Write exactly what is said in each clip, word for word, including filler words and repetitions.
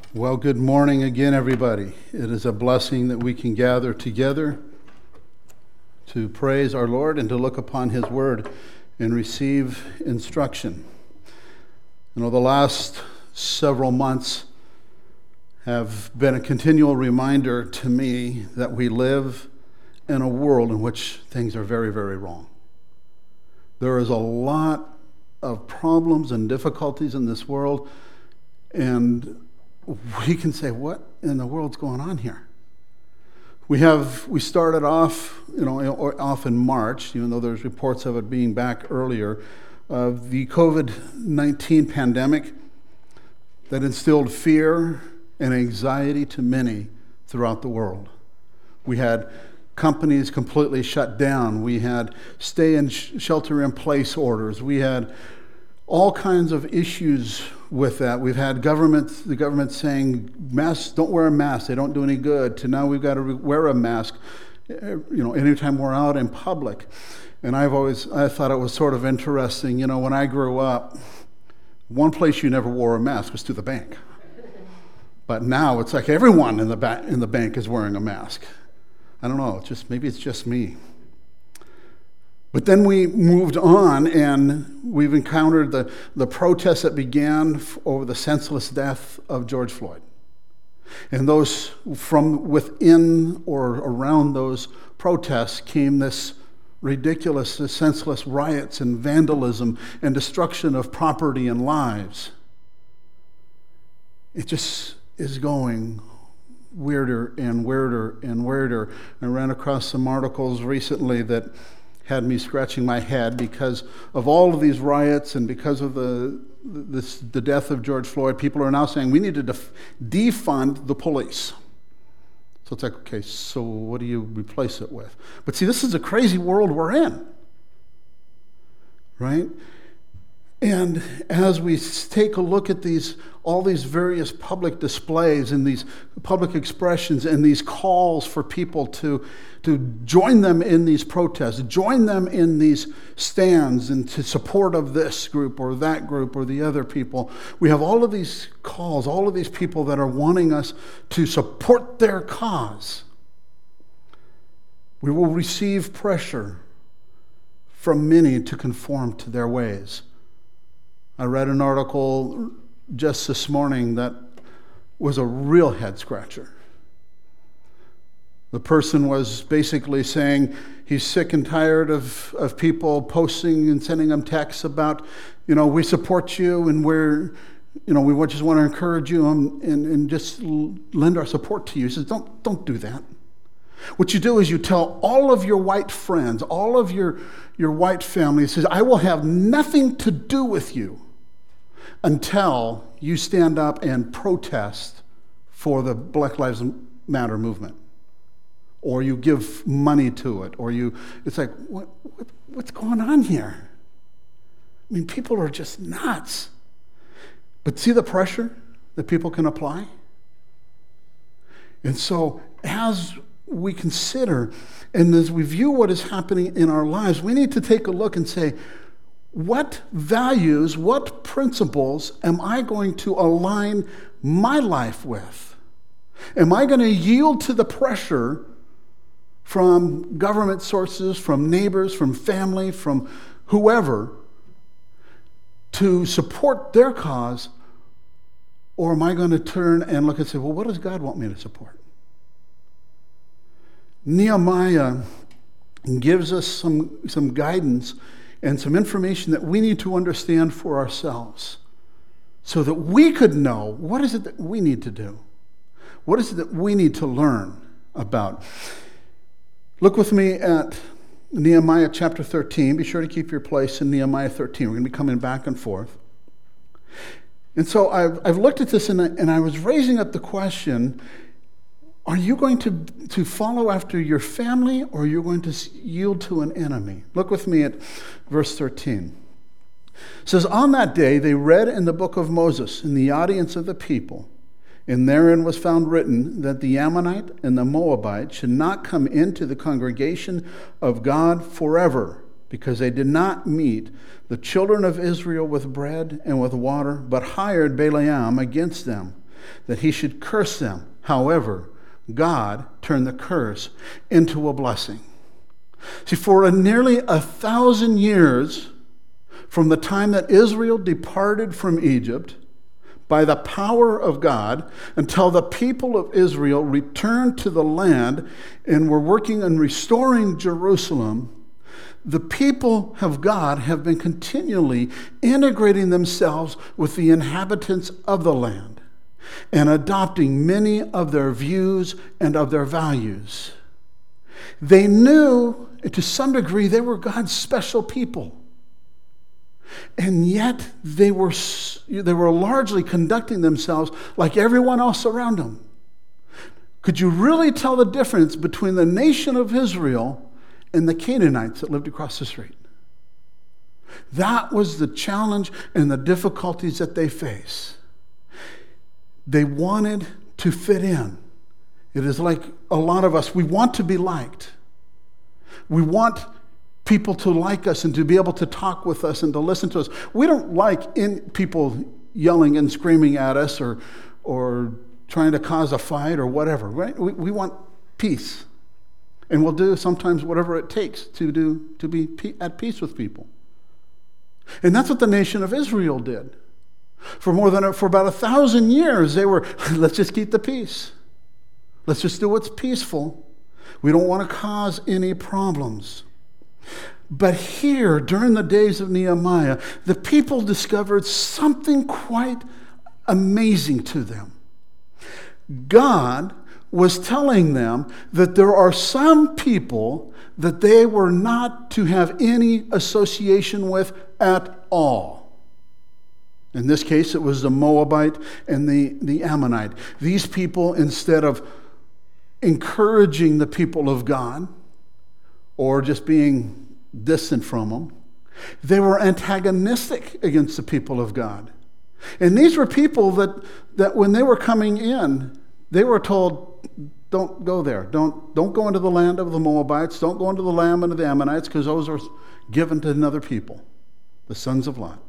Well, good morning again, everybody. It is a blessing that we can gather together to praise our Lord and to look upon His Word and receive instruction. You know, the last several months have been a continual reminder to me that we live in a world in which things are very, very wrong. There is a lot of problems and difficulties in this world, and we can say, what in the world's going on here? We have, we started off, you know, off in March, even though there's reports of it being back earlier, of the covid nineteen pandemic that instilled fear and anxiety to many throughout the world. We had companies completely shut down. We had stay and sh- shelter in place orders. We had all kinds of issues with that. We've had government, the government saying, masks, don't wear a mask, they don't do any good, to now we've got to re- wear a mask, you know, anytime we're out in public. And I've always, I thought it was sort of interesting, you know, when I grew up, one place you never wore a mask was to the bank. But now it's like everyone in the ba- in the bank is wearing a mask. I don't know, it's just maybe it's just me. But then we moved on, and we've encountered the, the protests that began f- over the senseless death of George Floyd. And those from within or around those protests came this ridiculous, this senseless riots and vandalism and destruction of property and lives. It just is going weirder and weirder and weirder. I ran across some articles recently that had me scratching my head because of all of these riots and because of the this, the death of George Floyd. People are now saying we need to def- defund the police. So it's like, okay, so what do you replace it with? But see, this is a crazy world we're in, right? And as we take a look at these, all these various public displays and these public expressions and these calls for people to, to join them in these protests, join them in these stands and to support of this group or that group or the other people, we have all of these calls, all of these people that are wanting us to support their cause. We will receive pressure from many to conform to their ways. I read an article just this morning that was a real head scratcher. The person was basically saying he's sick and tired of, of people posting and sending him texts about, you know, we support you and we're, you know, we just want to encourage you and, and, and just lend our support to you. He says, don't, don't do that. What you do is you tell all of your white friends, all of your, your white family, he says, I will have nothing to do with you until you stand up and protest for the Black Lives Matter movement, or you give money to it, or you, it's like, what, what, what's going on here? I mean, people are just nuts. But see the pressure that people can apply? And so as we consider, and as we view what is happening in our lives, we need to take a look and say, what values, what principles am I going to align my life with? Am I going to yield to the pressure from government sources, from neighbors, from family, from whoever to support their cause? Or am I going to turn and look and say, well, what does God want me to support? Nehemiah gives us some, some guidance and some information that we need to understand for ourselves so that we could know what is it that we need to do? What is it that we need to learn about? Look with me at Nehemiah chapter thirteen. Be sure to keep your place in Nehemiah thirteen. We're going to be coming back and forth. And so I've, I've looked at this and I, and I was raising up the question, are you going to, to follow after your family, or are you going to yield to an enemy? Look with me at verse thirteen. It says, on that day they read in the book of Moses in the audience of the people, and therein was found written that the Ammonite and the Moabite should not come into the congregation of God forever, because they did not meet the children of Israel with bread and with water, but hired Balaam against them, that he should curse them. However, God turned the curse into a blessing. See, for a nearly a thousand years from the time that Israel departed from Egypt by the power of God until the people of Israel returned to the land and were working on restoring Jerusalem, the people of God have been continually integrating themselves with the inhabitants of the land and adopting many of their views and of their values. They knew, to some degree, they were God's special people. And yet they were, they were largely conducting themselves like everyone else around them. Could you really tell the difference between the nation of Israel and the Canaanites that lived across the street? That was the challenge and the difficulties that they face. They wanted to fit in. It is like a lot of us, we want to be liked. We want people to like us and to be able to talk with us and to listen to us. We don't like in people yelling and screaming at us or, or trying to cause a fight or whatever, right? We, we want peace. And we'll do sometimes whatever it takes to do to be at peace with people. And that's what the nation of Israel did. For more than, for about a thousand years, they were, let's just keep the peace. Let's just do what's peaceful. We don't want to cause any problems. But here, during the days of Nehemiah, the people discovered something quite amazing to them. God was telling them that there are some people that they were not to have any association with at all. In this case, it was the Moabite and the, the Ammonite. These people, instead of encouraging the people of God or just being distant from them, they were antagonistic against the people of God. And these were people that, that when they were coming in, they were told, don't go there. Don't, don't go into the land of the Moabites. Don't go into the land of the Ammonites, because those are given to another people, the sons of Lot.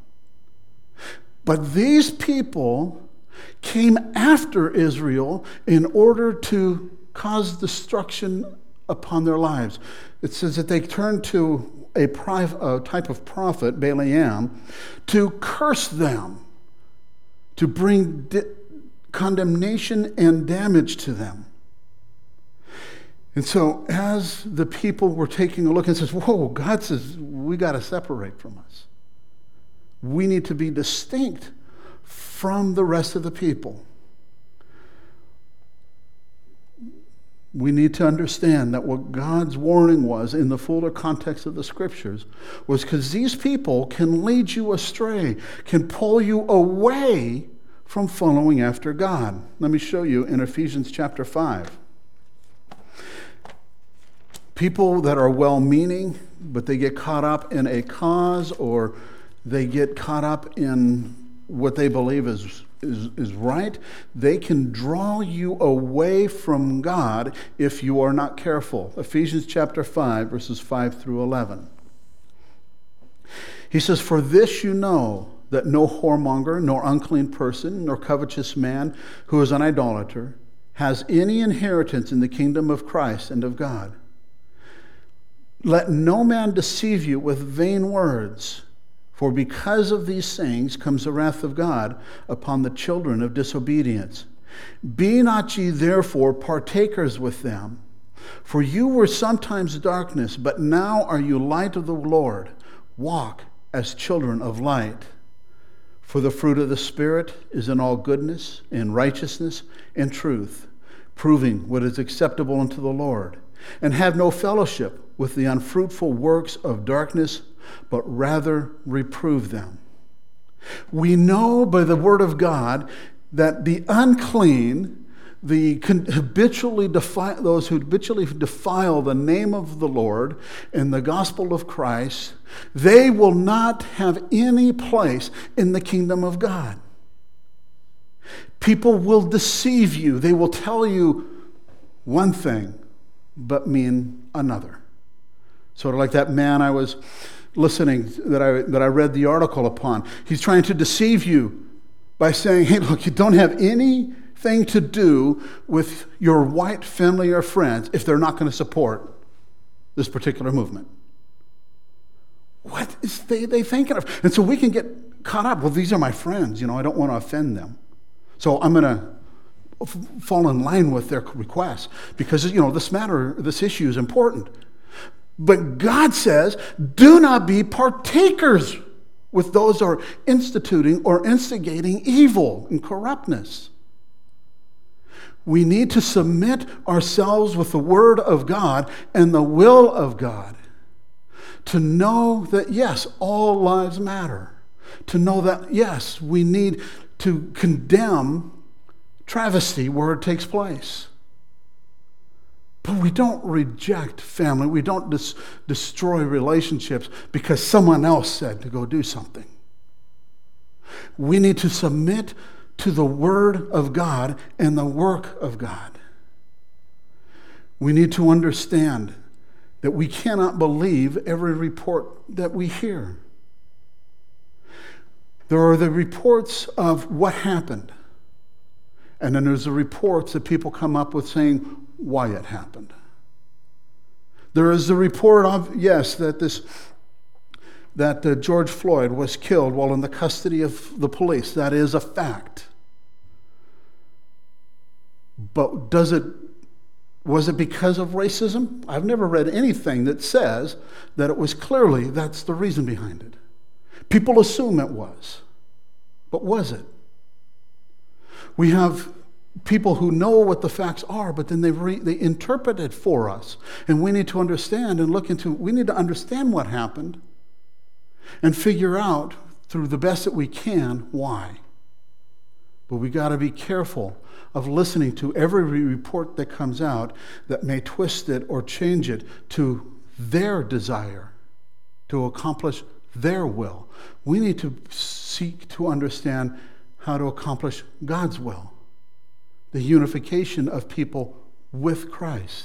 But these people came after Israel in order to cause destruction upon their lives. It says that they turned to a, a type of prophet, Balaam, to curse them, to bring di- condemnation and damage to them. And so as the people were taking a look and says, whoa, God says, we got to separate from us. We need to be distinct from the rest of the people. We need to understand that what God's warning was in the fuller context of the scriptures was because these people can lead you astray, can pull you away from following after God. Let me show you in Ephesians chapter five. People that are well-meaning, but they get caught up in a cause, or they get caught up in what they believe is, is, is right, they can draw you away from God if you are not careful. Ephesians chapter five, verses five through eleven. He says, "For this you know, that no whoremonger, nor unclean person, nor covetous man who is an idolater has any inheritance in the kingdom of Christ and of God. Let no man deceive you with vain words, for because of these things comes the wrath of God upon the children of disobedience. Be not ye therefore partakers with them, for you were sometimes darkness, but now are you light of the Lord. Walk as children of light. For the fruit of the Spirit is in all goodness, and righteousness, and truth, proving what is acceptable unto the Lord. And have no fellowship with the unfruitful works of darkness, but rather reprove them." We know by the word of God that the unclean, the habitually defile, those who habitually defile the name of the Lord and the gospel of Christ, they will not have any place in the kingdom of God. People will deceive you. They will tell you one thing, but mean another. Sort of like that man I was listening, that I that I read the article upon. He's trying to deceive you by saying, hey, look, you don't have any thing to do with your white family or friends if they're not going to support this particular movement. What is they, they thinking of? And so we can get caught up. Well, these are my friends. You know, I don't want to offend them. So I'm going to f- fall in line with their requests because, you know, this matter, this issue is important. But God says, do not be partakers with those who are instituting or instigating evil and corruptness. We need to submit ourselves with the Word of God and the will of God to know that, yes, all lives matter. To know that, yes, we need to condemn travesty where it takes place. But we don't reject family. We don't dis- destroy relationships because someone else said to go do something. We need to submit to the Word of God and the work of God. We need to understand that we cannot believe every report that we hear. There are the reports of what happened. And then there's the reports that people come up with saying why it happened. There is the report of, yes, that this that uh, George Floyd was killed while in the custody of the police. That is a fact. But does it Was it because of racism? I've never read anything that says that it was clearly that's the reason behind it. People assume it was. But was it? We have people who know what the facts are, but then they re, they interpret it for us. And we need to understand and look into, we need to understand what happened and figure out through the best that we can why. But we got to be careful of listening to every report that comes out that may twist it or change it to their desire to accomplish their will. We need to seek to understand how to accomplish God's will, the unification of people with Christ.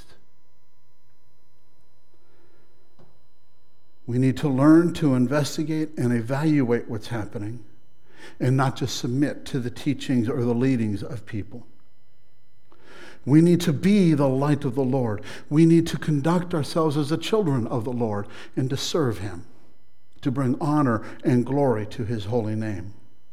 We need to learn to investigate and evaluate what's happening and not just submit to the teachings or the leadings of people. We need to be the light of the Lord. We need to conduct ourselves as the children of the Lord and to serve Him, to bring honor and glory to His holy name.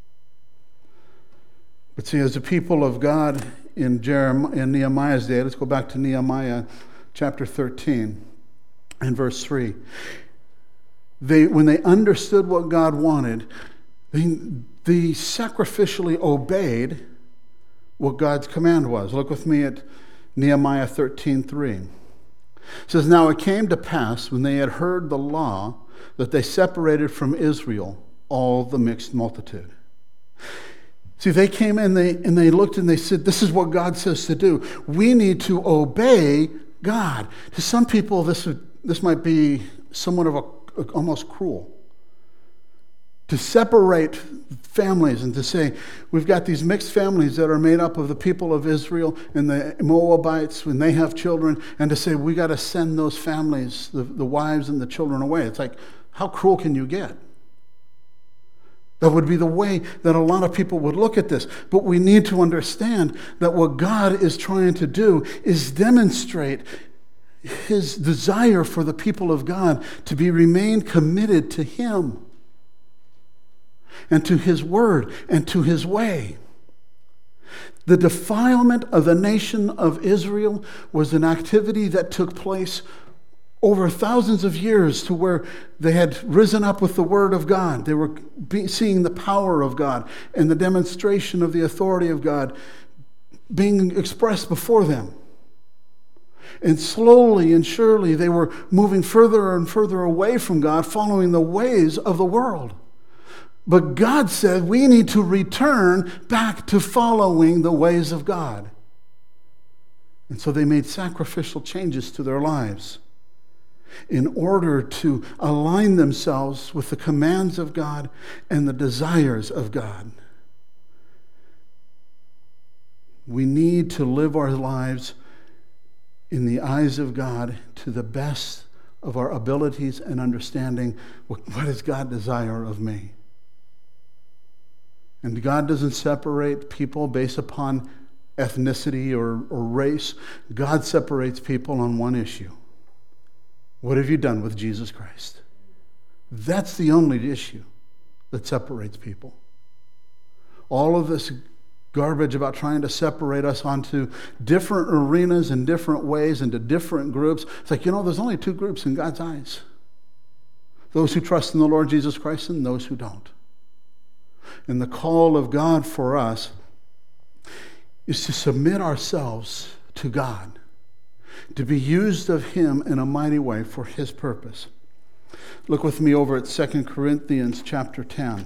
But see, as the people of God in Jeremiah, in Nehemiah's day, let's go back to Nehemiah chapter thirteen and verse three. They, when they understood what God wanted, they, they sacrificially obeyed what God's command was. Look with me at Nehemiah thirteen three. It says, "Now it came to pass when they had heard the law that they separated from Israel all the mixed multitude." See, they came in they, and they looked and they said, this is what God says to do. We need to obey God. To some people, this would, this might be somewhat of a, almost cruel. To separate families and to say, we've got these mixed families that are made up of the people of Israel and the Moabites when they have children, and to say, we got to send those families, the, the wives and the children away. It's like, how cruel can you get? That would be the way that a lot of people would look at this. But we need to understand that what God is trying to do is demonstrate His desire for the people of God to be remain committed to Him and to His word and to His way. The defilement of the nation of Israel was an activity that took place over thousands of years, to where they had risen up with the word of God. They were be, seeing the power of God and the demonstration of the authority of God being expressed before them. And slowly and surely they were moving further and further away from God, following the ways of the world. But God said we need to return back to following the ways of God. And so they made sacrificial changes to their lives in order to align themselves with the commands of God and the desires of God. We need to live our lives in the eyes of God to the best of our abilities and understanding. What does God desire of me? And God doesn't separate people based upon ethnicity or, or race. God separates people on one issue. What have you done with Jesus Christ? That's the only issue that separates people. All of this garbage about trying to separate us onto different arenas and different ways into different groups. It's like, you know, there's only two groups in God's eyes. Those who trust in the Lord Jesus Christ and those who don't. And the call of God for us is to submit ourselves to God, to be used of Him in a mighty way for His purpose. Look with me over at Second Corinthians chapter ten.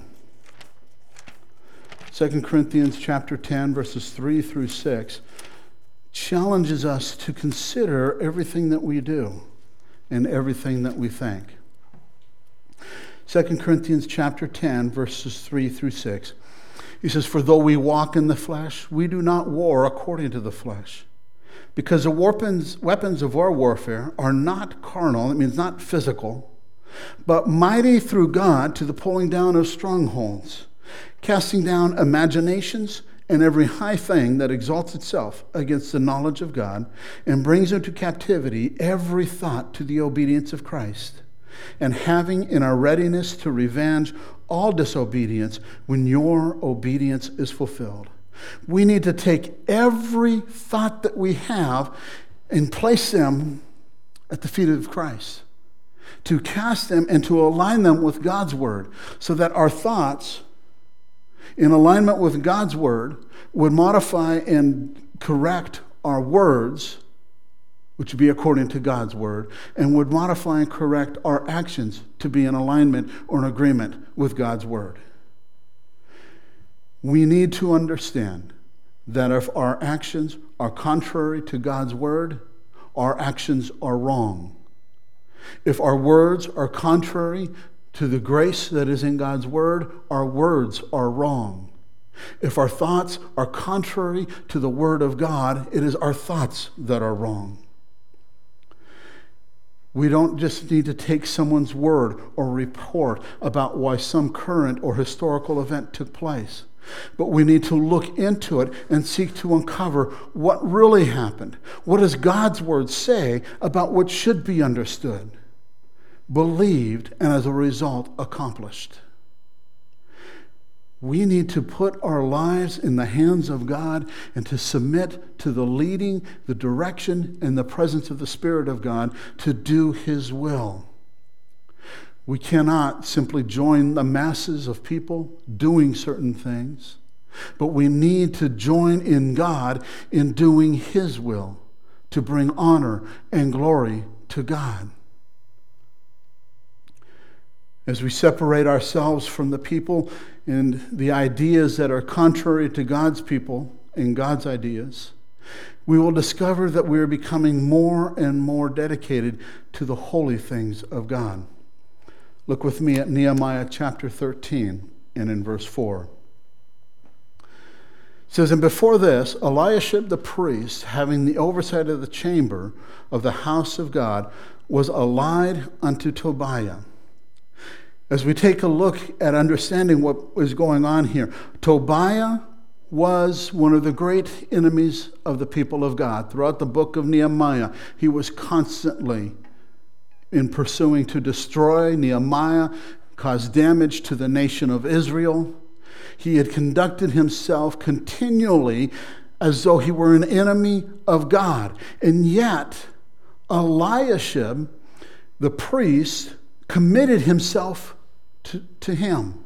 Second Corinthians chapter ten, verses three through six, challenges us to consider everything that we do and everything that we think. Second Corinthians chapter ten, verses three through six. He says, "For though we walk in the flesh, we do not war according to the flesh. Because the weapons, weapons of our warfare are not carnal," it means not physical, "but mighty through God to the pulling down of strongholds, casting down imaginations and every high thing that exalts itself against the knowledge of God, and brings into captivity every thought to the obedience of Christ, and having in our readiness to revenge all disobedience when your obedience is fulfilled." We need to take every thought that we have and place them at the feet of Christ, to cast them and to align them with God's word, so that our thoughts, in alignment with God's word, would modify and correct our words, which would be according to God's word, and would modify and correct our actions to be in alignment or in agreement with God's word. We need to understand that if our actions are contrary to God's word, our actions are wrong. If our words are contrary to the grace that is in God's word, our words are wrong. If our thoughts are contrary to the word of God, it is our thoughts that are wrong. We don't just need to take someone's word or report about why some current or historical event took place, but we need to look into it and seek to uncover what really happened. What does God's word say about what should be understood, believed, and as a result accomplished? We need to put our lives in the hands of God and to submit to the leading, the direction, and the presence of the Spirit of God to do His will. We cannot simply join the masses of people doing certain things, but we need to join in God in doing His will to bring honor and glory to God. As we separate ourselves from the people and the ideas that are contrary to God's people and God's ideas, we will discover that we are becoming more and more dedicated to the holy things of God. Look with me at Nehemiah chapter thirteen and in verse four. It says, "And before this, Eliashib the priest, having the oversight of the chamber of the house of God, was allied unto Tobiah." As we take a look at understanding what was going on here, Tobiah was one of the great enemies of the people of God. Throughout the book of Nehemiah, he was constantly in pursuing to destroy Nehemiah, cause damage to the nation of Israel. He had conducted himself continually as though he were an enemy of God. And yet, Eliashib, the priest, committed himself to, to him.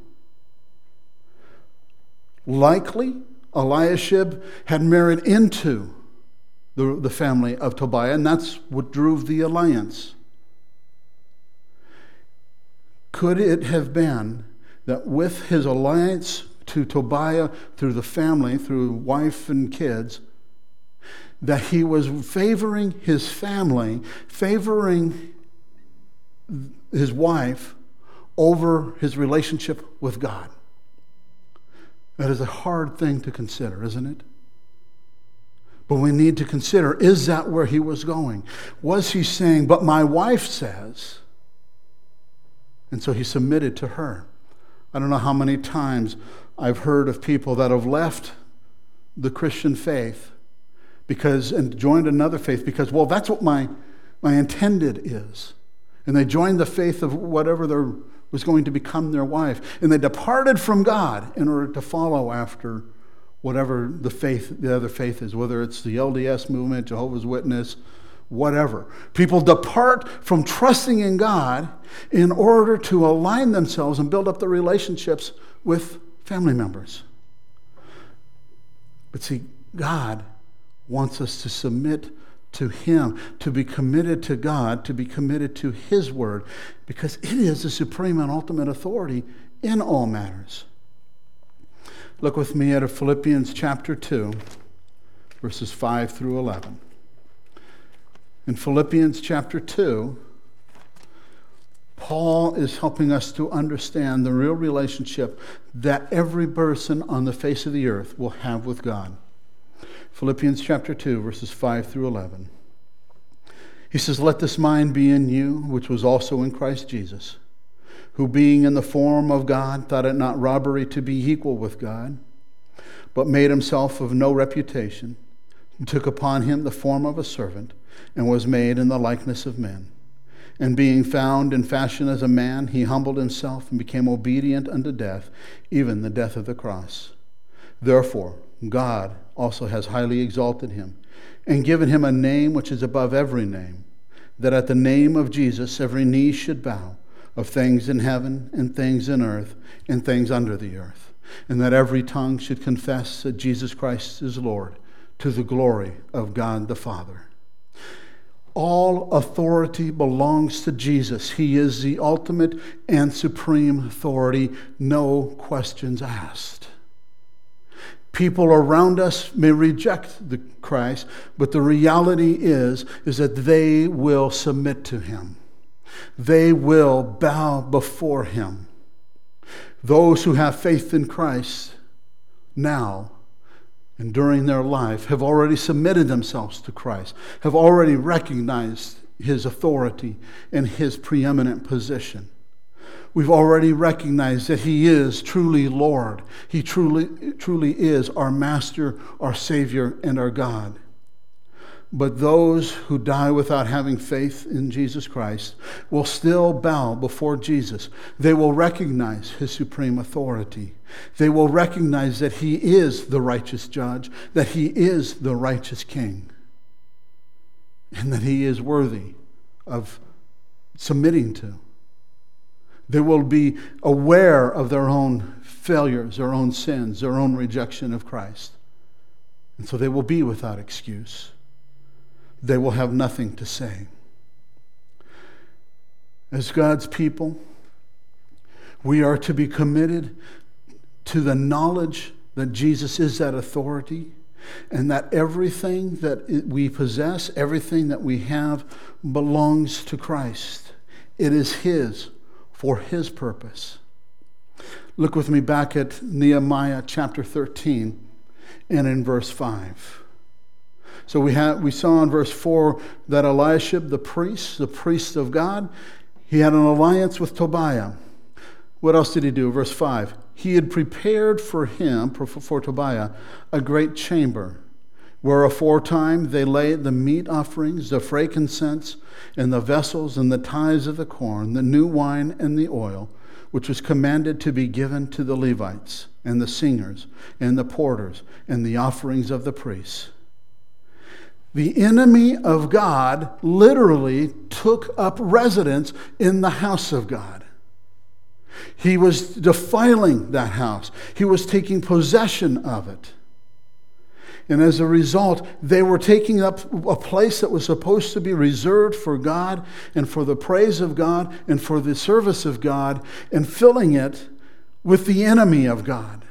Likely, Eliashib had married into the, the family of Tobiah, and that's what drove the alliance. Could it have been that with his alliance to Tobiah through the family, through wife and kids, that he was favoring his family, favoring his wife over his relationship with God? That is a hard thing to consider, isn't it? But we need to consider, is that where he was going? Was he saying, but my wife says, and so he submitted to her? I don't know how many times I've heard of people that have left the Christian faith because and joined another faith because, well, that's what my, my intended is. And they joined the faith of whatever there was going to become their wife. And they departed from God in order to follow after whatever the faith, the other faith is, whether it's the L D S movement, Jehovah's Witness, whatever. People depart from trusting in God in order to align themselves and build up the relationships with family members. But see, God wants us to submit to Him, to be committed to God, to be committed to His Word, because it is the supreme and ultimate authority in all matters. Look with me at Philippians chapter two, verses five through eleven. In Philippians chapter two, Paul is helping us to understand the real relationship that every person on the face of the earth will have with God. Philippians chapter two, verses five through eleven. He says, "Let this mind be in you, which was also in Christ Jesus, who being in the form of God, thought it not robbery to be equal with God, but made himself of no reputation, and took upon him the form of a servant, and was made in the likeness of men. And being found in fashion as a man, he humbled himself and became obedient unto death, even the death of the cross. Therefore, God also has highly exalted him, and given him a name which is above every name, that at the name of Jesus every knee should bow, of things in heaven and things in earth and things under the earth, and that every tongue should confess that Jesus Christ is Lord, to the glory of God the Father." All authority belongs to Jesus. He is the ultimate and supreme authority, no questions asked. People around us may reject the Christ, but the reality is, is that they will submit to him. They will bow before him. Those who have faith in Christ now and during their life have already submitted themselves to Christ, have already recognized his authority and his preeminent position. We've already recognized that he is truly Lord. He truly, truly is our Master, our Savior, and our God. But those who die without having faith in Jesus Christ will still bow before Jesus. They will recognize his supreme authority. They will recognize that he is the righteous judge, that he is the righteous king, and that he is worthy of submitting to. They will be aware of their own failures, their own sins, their own rejection of Christ. And so they will be without excuse. They will have nothing to say. As God's people, we are to be committed to the knowledge that Jesus is that authority, and that everything that we possess, everything that we have, belongs to Christ. It is his, for his purpose. Look with me back at Nehemiah chapter thirteen and in verse five. So we had we saw in verse four that Eliashib, the priest, the priest of God, he had an alliance with Tobiah. What else did he do? Verse five. He had prepared for him, for, for Tobiah, a great chamber, where aforetime they laid the meat offerings, the frankincense, and the vessels, and the tithes of the corn, the new wine, and the oil, which was commanded to be given to the Levites, and the singers, and the porters, and the offerings of the priests. The enemy of God literally took up residence in the house of God. He was defiling that house. He was taking possession of it. And as a result, they were taking up a place that was supposed to be reserved for God and for the praise of God and for the service of God, and filling it with the enemy of God.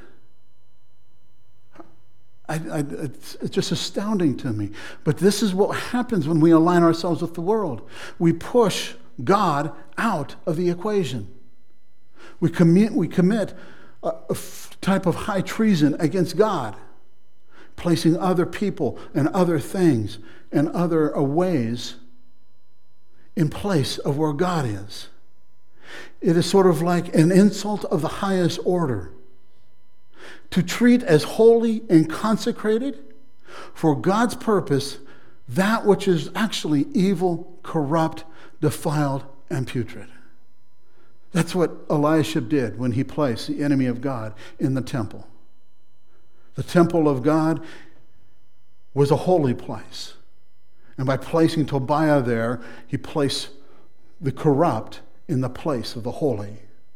I, I, it's, it's just astounding to me. But this is what happens when we align ourselves with the world. We push God out of the equation. We commit, we commit a, a type of high treason against God, placing other people and other things and other ways in place of where God is. It is sort of like an insult of the highest order. To treat as holy and consecrated For God's purpose, that which is actually evil, corrupt, defiled, and putrid. That's what Eliashib did when he placed the enemy of God in the temple. The temple of God was a holy place. And by placing Tobiah there, he placed the corrupt in the place of the holy.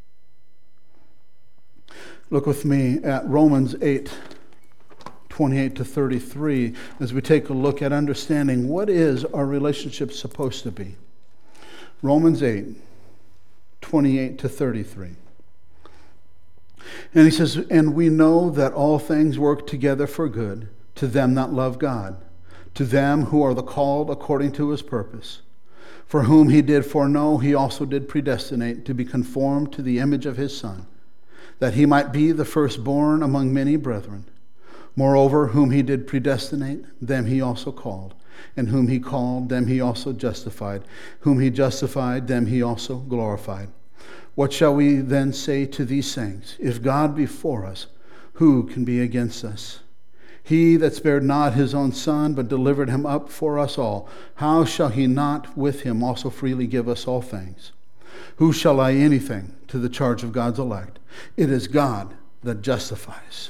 Look with me at Romans eight, twenty-eight to thirty-three, as we take a look at understanding what is our relationship supposed to be. Romans eight, twenty-eight to thirty-three. And he says, and we know that all things work together for good to them that love God, to them who are the called according to his purpose. For whom he did foreknow, he also did predestinate to be conformed to the image of his Son, that he might be the firstborn among many brethren. Moreover, whom he did predestinate, them he also called. And whom he called, them he also justified. Whom he justified, them he also glorified. What shall we then say to these things? If God be for us, who can be against us? He that spared not his own Son, but delivered him up for us all, how shall he not with him also freely give us all things? Who shall lay anything to the charge of God's elect? It is God that justifies.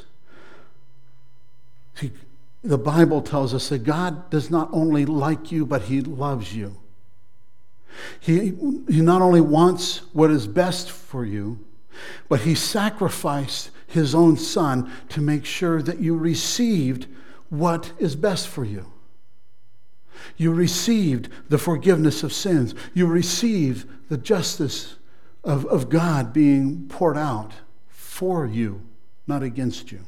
See, the Bible tells us that God does not only like you, but he loves you. He, he not only wants what is best for you, but he sacrificed his own Son to make sure that you received what is best for you. You received the forgiveness of sins. You received the justice of, of God being poured out for you, not against you.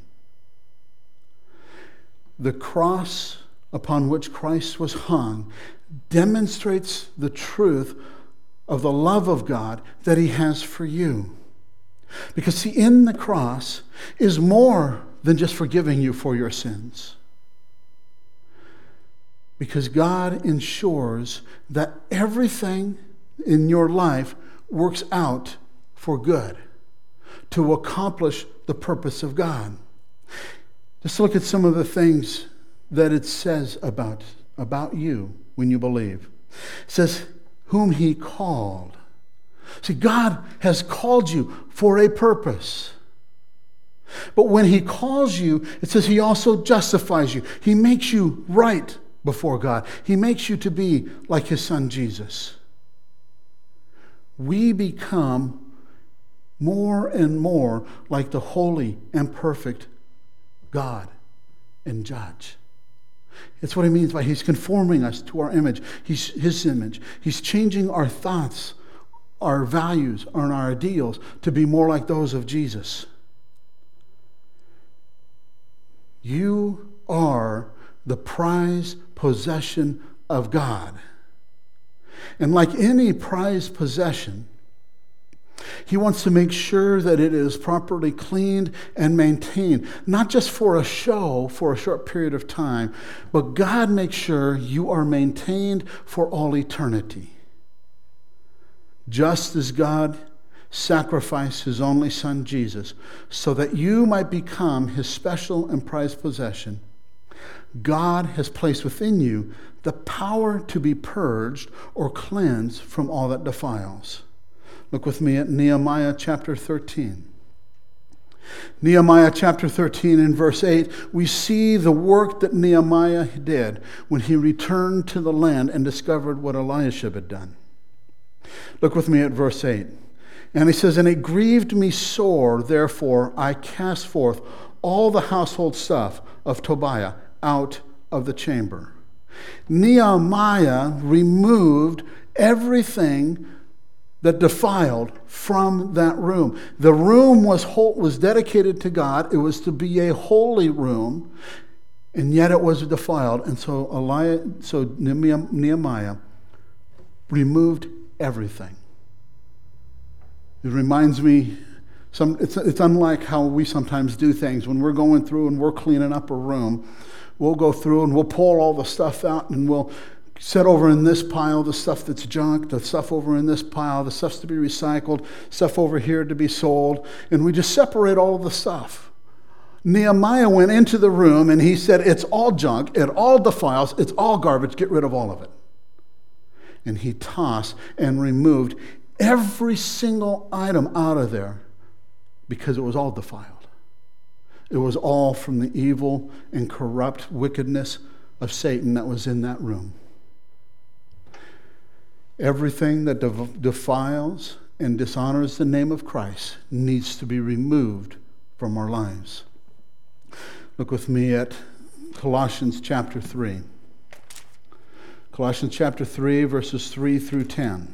The cross upon which Christ was hung demonstrates the truth of the love of God that he has for you. Because see, in the cross is more than just forgiving you for your sins. Because God ensures that everything in your life works out for good, to accomplish the purpose of God. Just look at some of the things that it says about, about you when you believe. It says, whom he called. See, God has called you for a purpose. But when he calls you, it says he also justifies you. He makes you right before God. He makes you to be like his Son Jesus. We become more and more like the holy and perfect God and judge. It's what he means by he's conforming us to our image, he's his image. He's changing our thoughts, our values, and our ideals to be more like those of Jesus. You are the prized possession of God. And like any prized possession, he wants to make sure that it is properly cleaned and maintained, not just for a show for a short period of time, but God makes sure you are maintained for all eternity. Just as God sacrificed his only Son, Jesus, so that you might become his special and prized possession, God has placed within you the power to be purged or cleansed from all that defiles. Look with me at Nehemiah chapter thirteen. Nehemiah chapter thirteen and verse eight, we see the work that Nehemiah did when he returned to the land and discovered what Eliashib had done. Look with me at verse eight. And he says, and it grieved me sore, therefore I cast forth all the household stuff of Tobiah out of the chamber. Nehemiah removed everything that defiled from that room. The room was whole, was dedicated to God. It was to be a holy room, and yet it was defiled. And so Eli, so Nehemiah removed everything. It reminds me, some, it's, it's unlike how we sometimes do things. When we're going through and we're cleaning up a room, we'll go through and we'll pull all the stuff out and we'll set over in this pile the stuff that's junk, the stuff over in this pile, the stuff's to be recycled, stuff over here to be sold, and we just separate all of the stuff. Nehemiah went into the room and he said, it's all junk, it all defiles, it's all garbage, get rid of all of it. And he tossed and removed every single item out of there because it was all defiled. It was all from the evil and corrupt wickedness of Satan that was in that room. Everything that defiles and dishonors the name of Christ needs to be removed from our lives. Look with me at Colossians chapter three. Colossians chapter three, verses three through ten.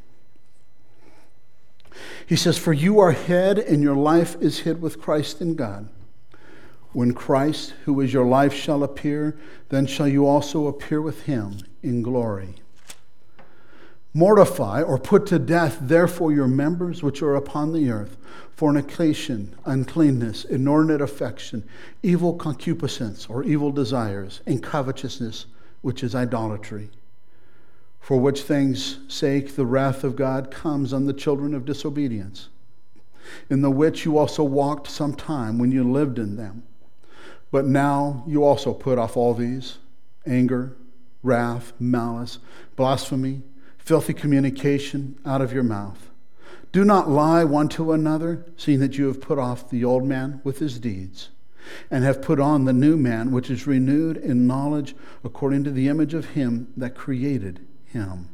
He says, "For you are hid, and your life is hid with Christ in God. When Christ, who is your life, shall appear, then shall you also appear with him in glory. Mortify or put to death, therefore, your members which are upon the earth, fornication, uncleanness, inordinate affection, evil concupiscence or evil desires, and covetousness, which is idolatry. For which things' sake the wrath of God comes on the children of disobedience, in the which you also walked sometime when you lived in them. But now you also put off all these: anger, wrath, malice, blasphemy, filthy communication out of your mouth. Do not lie one to another, seeing that you have put off the old man with his deeds, and have put on the new man, which is renewed in knowledge according to the image of him that created him."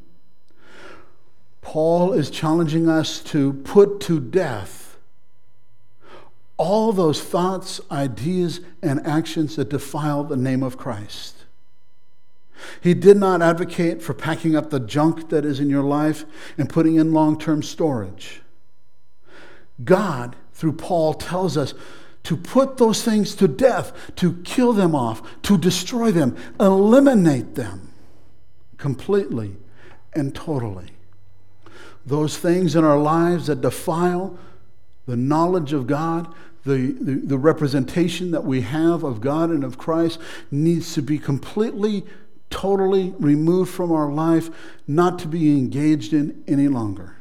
Paul is challenging us to put to death all those thoughts, ideas, and actions that defile the name of Christ. He did not advocate for packing up the junk that is in your life and putting in long-term storage. God, through Paul, tells us to put those things to death, to kill them off, to destroy them, eliminate them completely and totally. Those things in our lives that defile the knowledge of God, the, the, the representation that we have of God and of Christ, needs to be completely totally removed from our life, not to be engaged in any longer.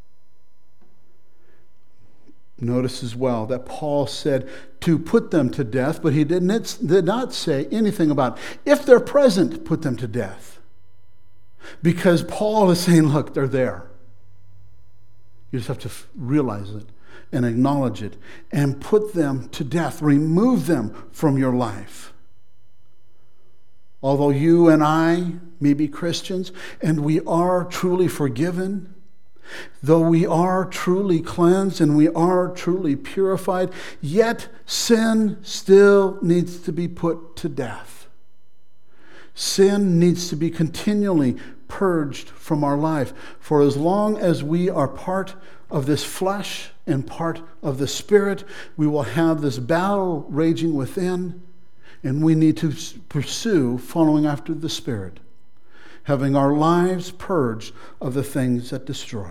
Notice as well that Paul said to put them to death, but he did not, did not say anything about if they're present, put them to death. Because Paul is saying, look, they're there. You just have to realize it and acknowledge it and put them to death. Remove them from your life. Although you and I may be Christians and we are truly forgiven, though we are truly cleansed and we are truly purified, yet sin still needs to be put to death. Sin needs to be continually purged from our life. For as long as we are part of this flesh and part of the Spirit, we will have this battle raging within. And we need to pursue following after the Spirit, having our lives purged of the things that destroy.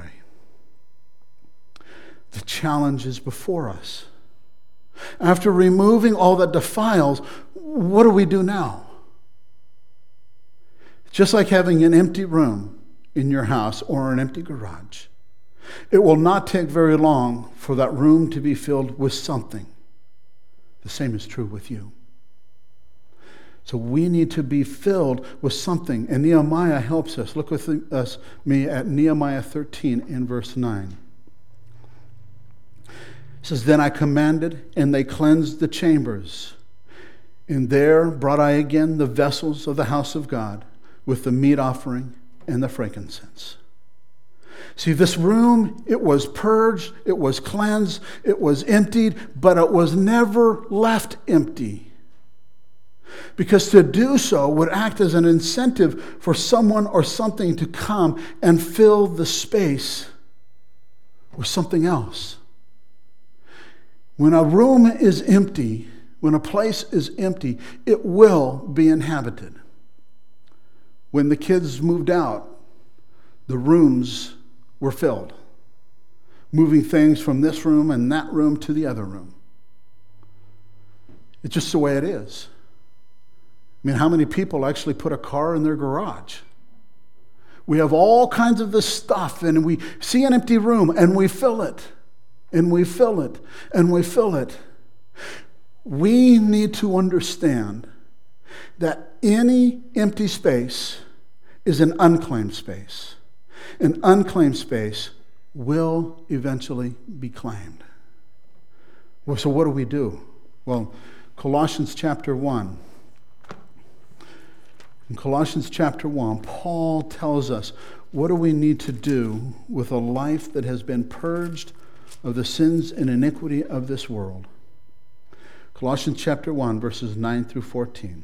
The challenge is before us. After removing all that defiles, what do we do now? Just like having an empty room in your house or an empty garage. It will not take very long for that room to be filled with something. The same is true with you. So we need to be filled with something. And Nehemiah helps us. Look with us, me at Nehemiah thirteen in verse nine. It says, "Then I commanded, and they cleansed the chambers. And there brought I again the vessels of the house of God with the meat offering and the frankincense." See, this room, it was purged, it was cleansed, it was emptied, but it was never left empty. Because to do so would act as an incentive for someone or something to come and fill the space with something else. When a room is empty, when a place is empty, it will be inhabited. When the kids moved out, the rooms were filled, moving things from this room and that room to the other room. It's just the way it is. I mean, how many people actually put a car in their garage? We have all kinds of this stuff, and we see an empty room, and we fill it, and we fill it, and we fill it. We need to understand that any empty space is an unclaimed space. An unclaimed space will eventually be claimed. Well, so what do we do? Well, Colossians chapter one. In Colossians chapter one, Paul tells us what do we need to do with a life that has been purged of the sins and iniquity of this world. Colossians chapter one, verses nine through fourteen.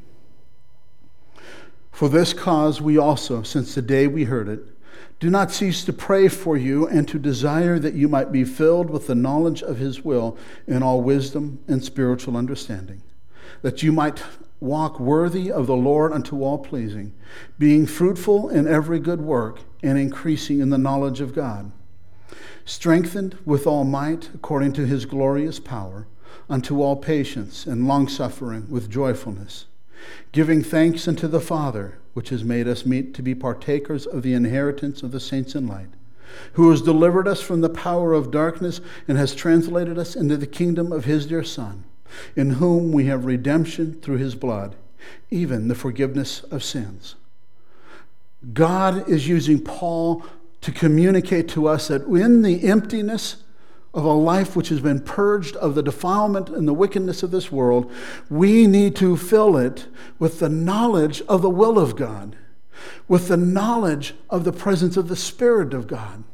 For this cause we also, since the day we heard it, do not cease to pray for you and to desire that you might be filled with the knowledge of his will in all wisdom and spiritual understanding, that you might walk worthy of the Lord unto all pleasing, being fruitful in every good work and increasing in the knowledge of God, strengthened with all might according to his glorious power, unto all patience and longsuffering with joyfulness, giving thanks unto the Father, which has made us meet to be partakers of the inheritance of the saints in light, who has delivered us from the power of darkness and has translated us into the kingdom of his dear Son, in whom we have redemption through his blood, even the forgiveness of sins. God is using Paul to communicate to us that in the emptiness of a life which has been purged of the defilement and the wickedness of this world, we need to fill it with the knowledge of the will of God, with the knowledge of the presence of the Spirit of God,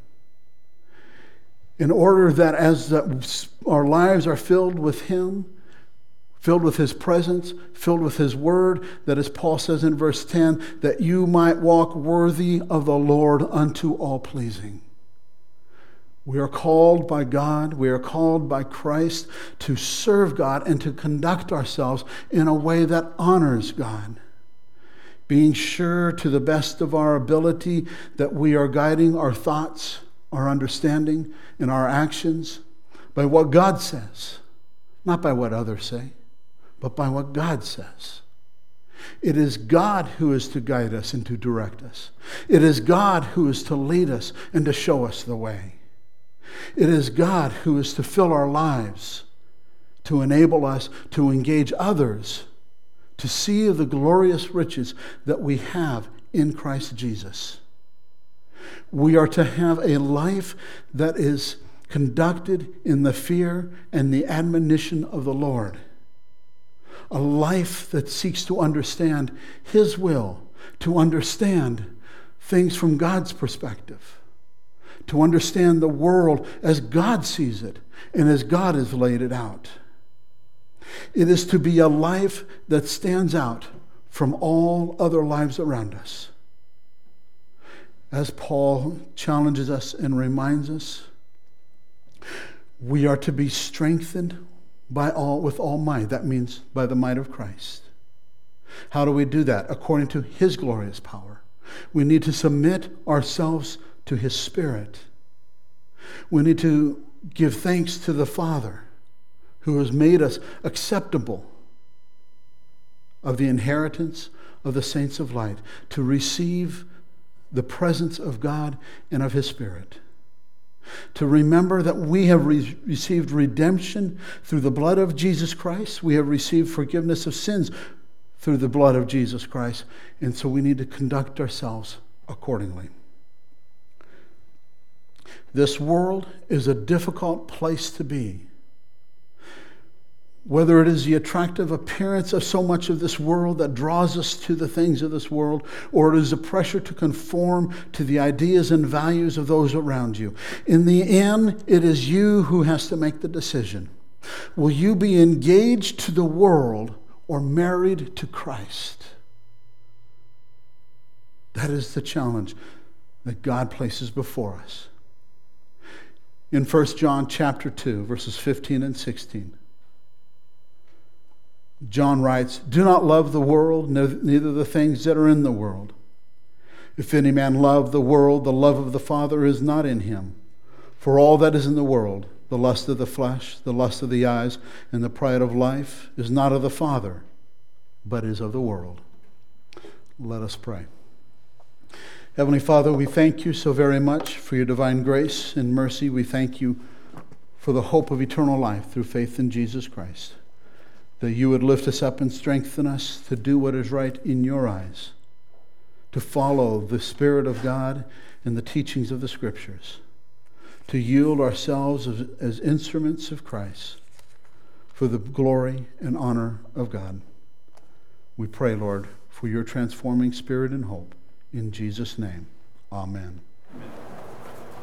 in order that as the, our lives are filled with him, filled with his presence, filled with his word, that as Paul says in verse ten, that you might walk worthy of the Lord unto all pleasing. We are called by God, we are called by Christ to serve God and to conduct ourselves in a way that honors God, being sure to the best of our ability that we are guiding our thoughts, our understanding, and our actions by what God says, not by what others say, but by what God says. It is God who is to guide us and to direct us. It is God who is to lead us and to show us the way. It is God who is to fill our lives, to enable us to engage others, to see the glorious riches that we have in Christ Jesus. We are to have a life that is conducted in the fear and the admonition of the Lord. A life that seeks to understand his will, to understand things from God's perspective, to understand the world as God sees it and as God has laid it out. It is to be a life that stands out from all other lives around us. As Paul challenges us and reminds us, we are to be strengthened by all with all might. That means by the might of Christ. How do we do that? According to his glorious power. We need to submit ourselves to his Spirit. We need to give thanks to the Father who has made us acceptable of the inheritance of the saints of light, to receive the presence of God and of his Spirit. To remember that we have re- received redemption through the blood of Jesus Christ. We have received forgiveness of sins through the blood of Jesus Christ. And so we need to conduct ourselves accordingly. This world is a difficult place to be. Whether it is the attractive appearance of so much of this world that draws us to the things of this world, or it is the pressure to conform to the ideas and values of those around you. In the end, it is you who has to make the decision. Will you be engaged to the world or married to Christ? That is the challenge that God places before us. In First John chapter two, verses fifteen and sixteen, John writes, "Do not love the world, neither the things that are in the world. If any man love the world, the love of the Father is not in him. For all that is in the world, the lust of the flesh, the lust of the eyes, and the pride of life, is not of the Father, but is of the world." Let us pray. Heavenly Father, we thank you so very much for your divine grace and mercy. We thank you for the hope of eternal life through faith in Jesus Christ. that you would lift us up and strengthen us to do what is right in your eyes, to follow the Spirit of God and the teachings of the Scriptures, to yield ourselves as, as instruments of Christ for the glory and honor of God. We pray, Lord, for your transforming Spirit and hope. In Jesus' name, amen.